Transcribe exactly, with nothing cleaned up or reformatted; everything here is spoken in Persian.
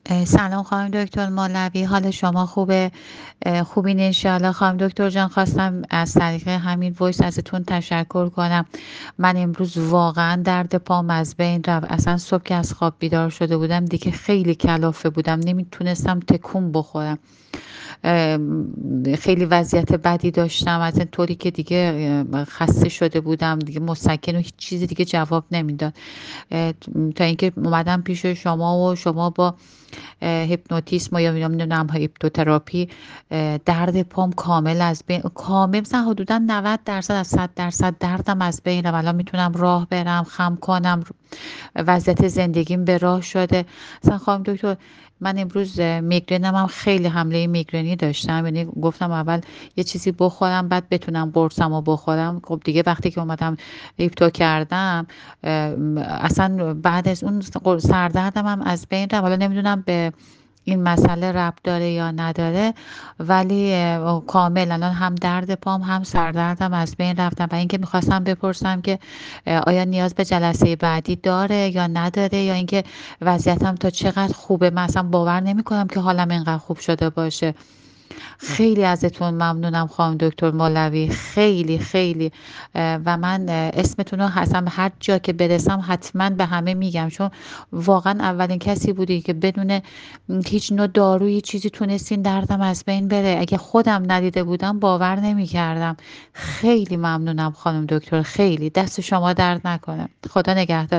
اه، سلام خانم دکتر مولوی، حال شما خوبه؟ اه، خوبین انشاءالله. خانم دکتر جان، خواستم از طریق همین وایس ازتون تشکر کنم. من امروز واقعا درد پام از بین رفت. اصلا صبح که از خواب بیدار شده بودم دیگه خیلی کلافه بودم، نمیتونستم تکون بخورم. ام، خیلی وضعیت بدی داشتم، از این طوری که دیگه اه، خسته شده بودم دیگه، مسکن و هیچ چیزی دیگه جواب نمیداد. اه، تا اینکه اومدم پیش شما و شما با اه، هیپنوتیسم و یا نمیدونم هیپنوتراپی، اه، درد پام کامل از بین، کامل مثلا حدودا نود درصد از صد درصد دردم از بین رفت. الان میتونم راه برم، خم کنم، وضعیت زندگیم به راه شده. مثلا خانم دکتر، من امروز اه، میگرنم هم خیلی حمله میگرنی داشتم، یعنی گفتم اول یه چیزی بخورم بعد بتونم قرصم رو بخورم. خب دیگه وقتی که اومدم لیپتو کردم، اه، اصلا بعد از اون سردردم هم از بین رفت. حالا نمیدونم به این مسئله ربط داره یا نداره، ولی اه، کامل الان هم درد پام هم سردردم از بین رفتم. و اینکه میخواستم بپرسم که اه، آیا نیاز به جلسه بعدی داره یا نداره، یا اینکه وضعیتم تا چقدر خوبه. من اصلا باور نمیکنم که حالم اینقدر خوب شده باشه. خیلی ازتون ممنونم خانم دکتر مولوی، خیلی خیلی. اه، و من اه، اسمتون رو حسن هر جا که برسم حتما به همه میگم، چون واقعا اولین کسی بودی که بدون هیچ نوع دارویی چیزی تونستین دردم از بین بره. اگه خودم ندیده بودم باور نمیکردم. خیلی ممنونم خانم دکتر، خیلی. دست شما درد نکنه. خدا نگهدار.